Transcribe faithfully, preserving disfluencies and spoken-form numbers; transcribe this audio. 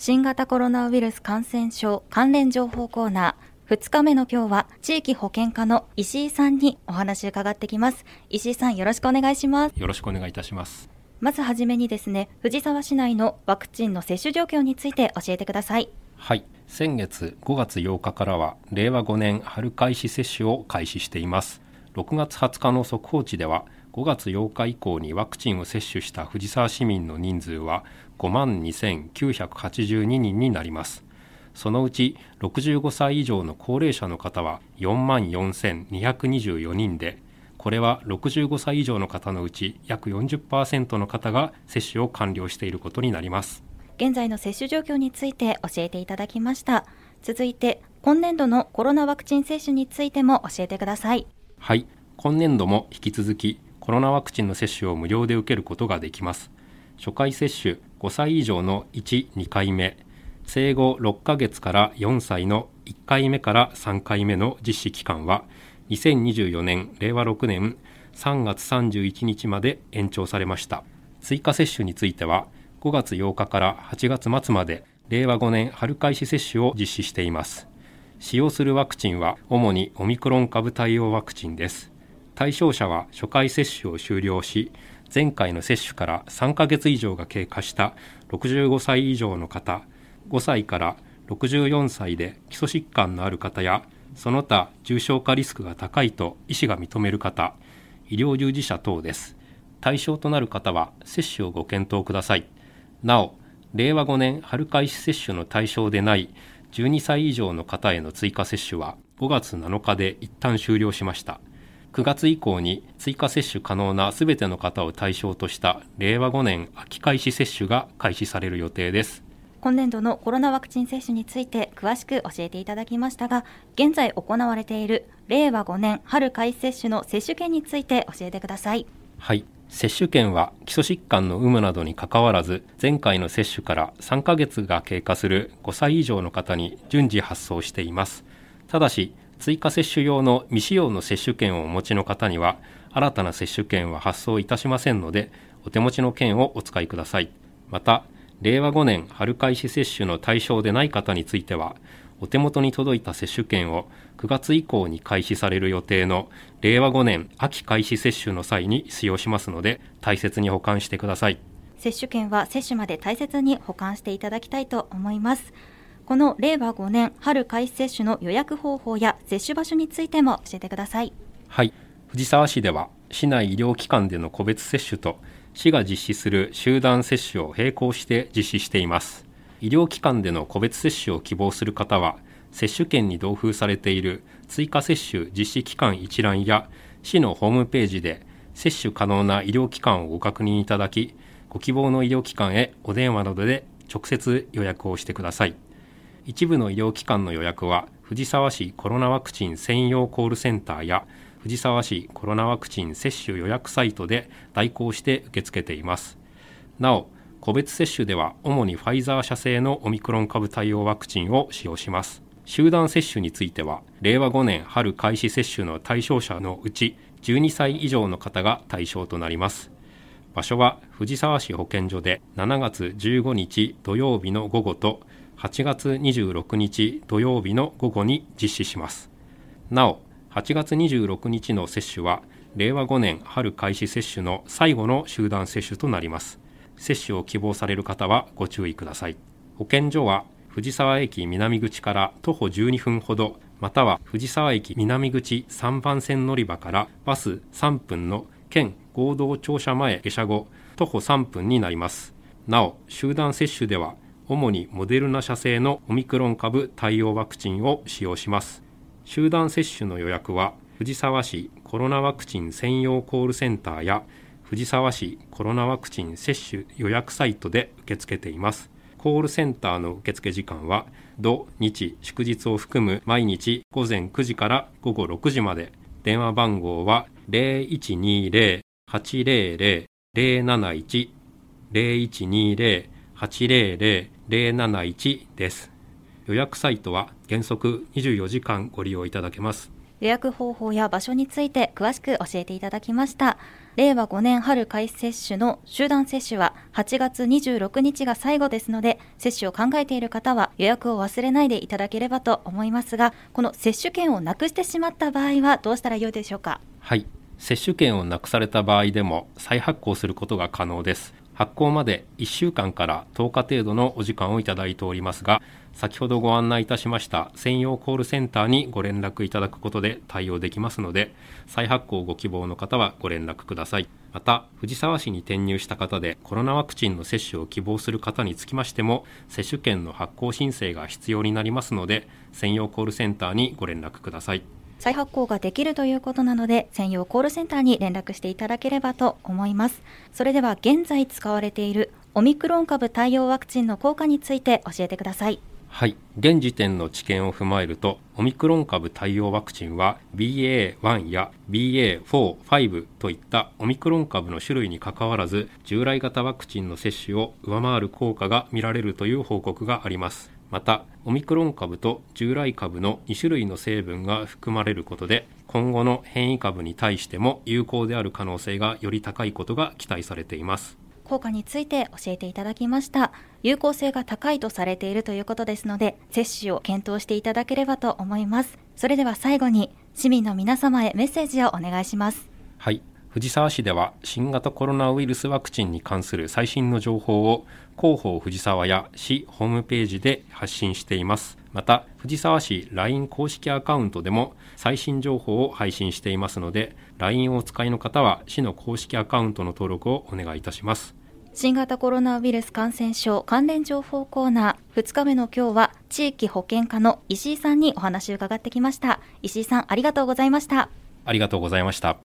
新型コロナウイルス感染症関連情報コーナーふつかめの今日は地域保健課の石井さんにお話伺ってきます。石井さん、よろしくお願いします。 よろしくお願いいたします。 まずはじめにですね、藤沢市内のワクチンの接種状況について教えてください。 はい、先月ごがつようかからはれいわごねん春開始接種を開始しています。ろくがつはつかの速報値ではごがつようか以降にワクチンを接種した藤沢市民の人数はごまんにせんきゅうひゃくはちじゅうににんになります。そのうちろくじゅうごさい以上の高齢者の方はよんまんよんせんにひゃくにじゅうよにんで、これはろくじゅうごさい以上の方のうち約 よんじゅっパーセント の方が接種を完了していることになります。 現在の接種状況について教えていただきました。続いて今年度のコロナワクチン接種についても教えてください。 はい、今年度も引き続きコロナワクチンの接種を無料で受けることができます。初回接種ごさい以上のいち、にかいめ、生後ろっかげつからよんさいのいっかいめからさんかいめの実施期間はにせんにじゅうよねんれいわろくねんさんがつさんじゅういちにちまで延長されました。追加接種についてはごがつようかからはちがつまつまでれいわごねん春開始接種を実施しています。使用するワクチンは主にオミクロン株対応ワクチンです。対象者は初回接種を終了し、前回の接種からさんかげつ以上が経過したろくじゅうごさい以上の方、ごさいからろくじゅうよんさいで基礎疾患のある方や、その他重症化リスクが高いと医師が認める方、医療従事者等です。対象となる方は接種をご検討ください。なお、れいわごねん春開始接種の対象でないじゅうにさい以上の方への追加接種はごがつなのかで一旦終了しました。くがつ以降に追加接種可能なすべての方を対象としたれいわごねん秋開始接種が開始される予定です。 今年度のコロナワクチン接種について詳しく教えていただきましたが、現在行われているれいわごねん春開始接種の接種券について教えてください。 はい、接種券は基礎疾患の有無などにかかわらず、前回の接種からさんかげつが経過するごさい以上の方に順次発送しています。ただし追加接種用の未使用の接種券をお持ちの方には新たな接種券は発送いたしませんので、お手持ちの券をお使いください。またれいわごねん春開始接種の対象でない方については、お手元に届いた接種券をくがつ以降に開始される予定のれいわごねん秋開始接種の際に使用しますので、大切に保管してください。 接種券は接種まで大切に保管していただきたいと思います。このれいわごねん春開始接種の予約方法や接種場所についても教えてください。 はい、藤沢市では市内医療機関での個別接種と市が実施する集団接種を並行して実施しています。医療機関での個別接種を希望する方は、接種券に同封されている追加接種実施期間一覧や市のホームページで接種可能な医療機関をご確認いただき、ご希望の医療機関へお電話などで直接予約をしてください。一部の医療機関の予約は藤沢市コロナワクチン専用コールセンターや藤沢市コロナワクチン接種予約サイトで代行して受け付けています。なお、個別接種では主にファイザー社製のオミクロン株対応ワクチンを使用します。集団接種についてはれいわごねん春開始接種の対象者のうちじゅうにさい以上の方が対象となります。場所は藤沢市保健所でしちがつじゅうごにち土曜日の午後とはちがつにじゅうろくにち土曜日の午後に実施します。なお、はちがつにじゅうろくにちの接種はれいわごねん春開始接種の最後の集団接種となります。接種を希望される方はご注意ください。保健所は藤沢駅南口から徒歩じゅうにふんほど、または藤沢駅南口さんばんせん乗り場からバスさんぷんの県合同庁舎前下車後徒歩さんぷんになります。なお、集団接種では主にモデルナ社製のオミクロン株対応ワクチンを使用します。集団接種の予約は藤沢市コロナワクチン専用コールセンターや藤沢市コロナワクチン接種予約サイトで受け付けています。コールセンターの受付時間は土日祝日を含む毎日ごぜんくじからごごろくじまで。電話番号は ゼロいちにゼロ はちゼロゼロ ゼロなないち ゼロいちにゼロ はちゼロゼロ ゼロなないち です。予約サイトは原則にじゅうよじかんご利用いただけます。 予約方法や場所について詳しく教えていただきました。 れいわごねん春開始接種の集団接種ははちがつにじゅうろくにちが最後ですので、接種を考えている方は予約を忘れないでいただければと思いますが、この接種券をなくしてしまった場合はどうしたらよいでしょうか？ はい、接種券をなくされた場合でも再発行することが可能です。発行までいっしゅうかんからとおか程度のお時間をいただいておりますが、先ほどご案内いたしました専用コールセンターにご連絡いただくことで対応できますので、再発行ご希望の方はご連絡ください。また、藤沢市に転入した方でコロナワクチンの接種を希望する方につきましても、接種券の発行申請が必要になりますので、専用コールセンターにご連絡ください。 再発行ができるということなので、専用コールセンターに連絡していただければと思います。それでは現在使われているオミクロン株対応ワクチンの効果について教えてください。 はい、現時点の知見を踏まえると、オミクロン株対応ワクチンは ビーエーワン や ビーエーフォー、ファイブ といったオミクロン株の種類にかかわらず、従来型ワクチンの接種を上回る効果が見られるという報告があります。また、オミクロン株と従来株のにしゅるいの成分が含まれることで、今後の変異株に対しても有効である可能性がより高いことが期待されています。 効果について教えていただきました。有効性が高いとされているということですので、接種を検討していただければと思います。それでは最後に市民の皆様へメッセージをお願いします。 はい、藤沢市では新型コロナウイルスワクチンに関する最新の情報を広報藤沢や市ホームページで発信しています。また、藤沢市 ライン 公式アカウントでも最新情報を配信していますので、ライン をお使いの方は市の公式アカウントの登録をお願いいたします。 新型コロナウイルス感染症関連情報コーナーふつかめの今日は、地域保健課の石井さんにお話を伺ってきました。石井さん、ありがとうございました。 ありがとうございました。